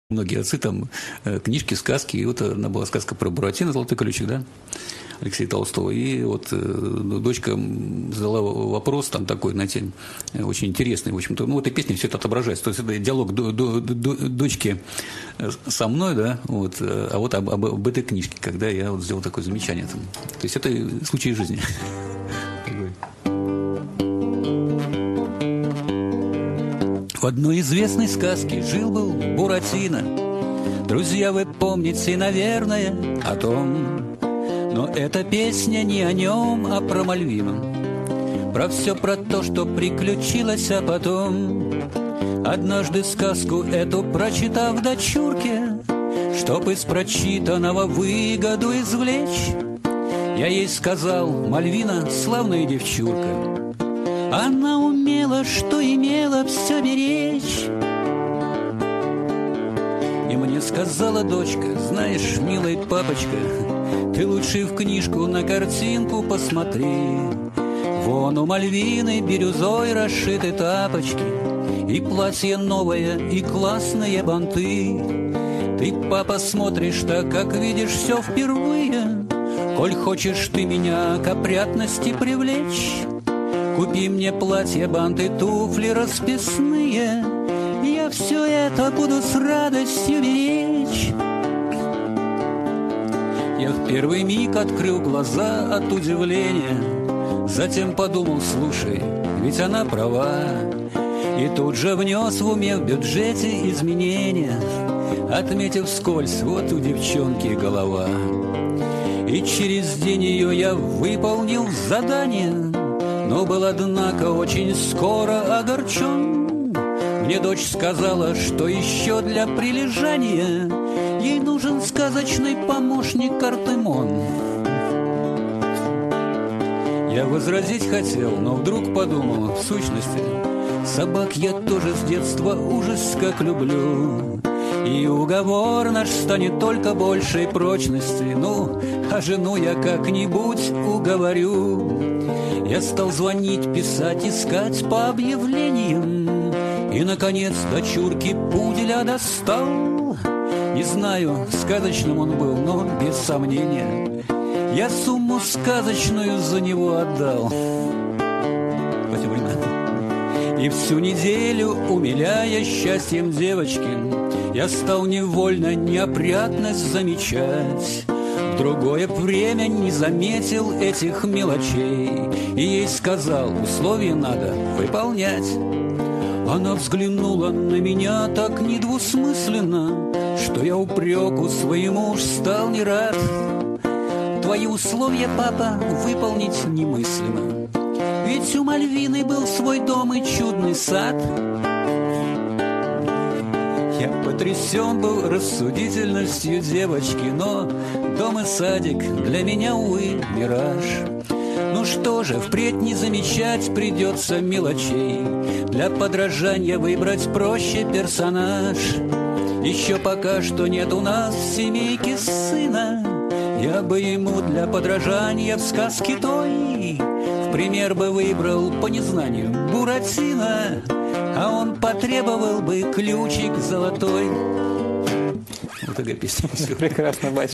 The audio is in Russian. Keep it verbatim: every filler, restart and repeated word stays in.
Многие отцы там книжки, сказки, и вот она была сказка про Буратино, «Золотой ключик», да, Алексея Толстого, и вот дочка задала вопрос там такой, знаете, очень интересный, в общем-то, ну, в этой песне все это отображается, то есть это диалог до, до, до, дочки со мной, да, вот, а вот об, об, об этой книжке, когда я вот сделал такое замечание там. То есть это случай жизни. В одной известной сказке жил-был Буратино. Друзья, вы помните, наверное, о том. Но эта песня не о нем, а про Мальвину. Про все про то, что приключилось, а потом. Однажды сказку эту прочитав дочурке, чтоб из прочитанного выгоду извлечь, я ей сказал: Мальвина, славная девчурка, она умела, что имела, все беречь. И мне сказала дочка: знаешь, милый папочка, ты лучше в книжку на картинку посмотри. Вон у Мальвины бирюзой расшиты тапочки, и платье новое, и классные банты. Ты, папа, смотришь так, как видишь все впервые. Коль хочешь ты меня к опрятности привлечь, купи мне платье, банты, туфли расписные. Я все это буду с радостью беречь. Я в первый миг открыл глаза от удивления, затем подумал: слушай, ведь она права. И тут же внес в уме в бюджете изменения, отметив вскользь: вот у девчонки голова. И через день ее я выполнил задание, но был, однако, очень скоро огорчен. Мне дочь сказала, что еще для прилежания ей нужен сказочный помощник Артемон. Я возразить хотел, но вдруг подумал: в сущности, собак я тоже с детства ужас как люблю. И уговор наш станет только большей прочности. Ну, а жену я как-нибудь уговорю. Я стал звонить, писать, искать по объявлениям, и, наконец, дочурки пуделя достал. Не знаю, сказочным он был, но без сомнения я сумму сказочную за него отдал. Спасибо, Рина. И всю неделю, умиляя счастьем девочки, я стал невольно неопрятность замечать. В другое время не заметил этих мелочей и ей сказал: условия надо выполнять. Она взглянула на меня так недвусмысленно, что я упреку своему уж стал не рад. Твои условия, папа, выполнить немыслимо, ведь у Мальвины был свой дом и чудный сад. Я потрясен был рассудительностью девочки, но дом и садик для меня, увы, мираж. Ну что же, впредь не замечать придется мелочей, для подражания выбрать проще персонаж. Еще пока что нет у нас в семейке сына, я бы ему для подражания в сказке той в пример бы выбрал по незнанию Буратино, а он потребовал бы ключик золотой. Вот такая песня. Прекрасно, батя.